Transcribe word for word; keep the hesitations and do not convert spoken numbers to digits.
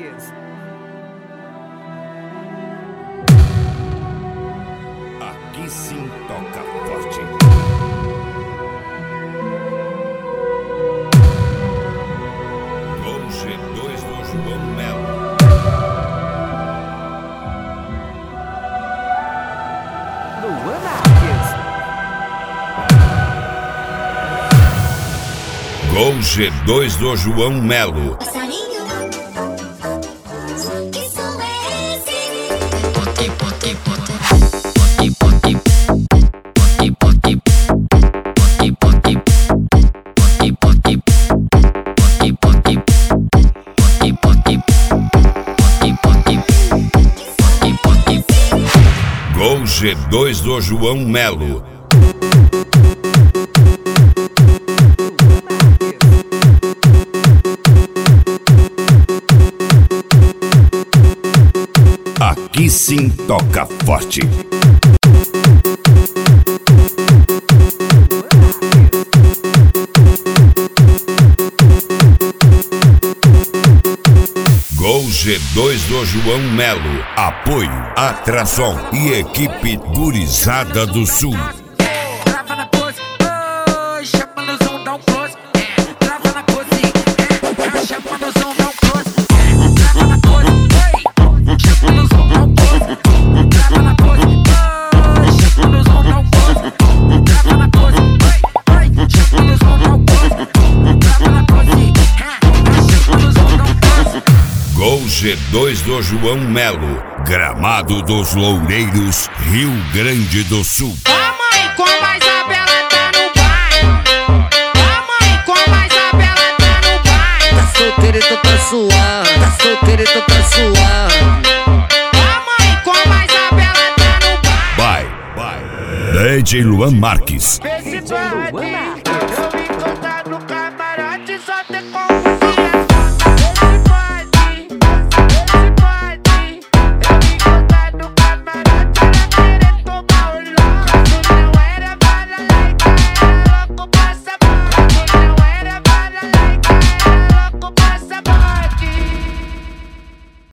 Marques. Aqui sim toca forte. Gol G dois do João Melo. Luan Marques. Gol G dois do João Melo. Passarinho, que som é esse? Pote, pote, pote, pote, pote, pote, pote, pote, pote, pote, pote, pote, pote, pote, pote, pote. Gol G dois do João Melo. Aqui sim toca forte. Gol G dois do João Melo. Apoio Atrason e equipe Gurizada do Sul. Trava na pose, oh, chama no zoom, dá um close. Trava na pose, é, chama no zoom, dá um close. Trava na pose, ei, chama no zoom, dá um close. Trava na pose, oh, chama no zoom, dá um close. Trava na pose, ei, ei, chama no zoom, dá um close. Trava na pose, é, chama no zoom, dá um close. Gol G dois do João Melo. Gramado dos Loureiros, Rio Grande do Sul. A mãe com a Isabela tá no baile. A mãe com a Isabela tá no baile. Tá solteiro e tô pra suar, tá solteiro e tô pra suar. A mãe com a Isabela tá no baile. Vai, vai. D J Luan Marques. Esse D J Luan Marques.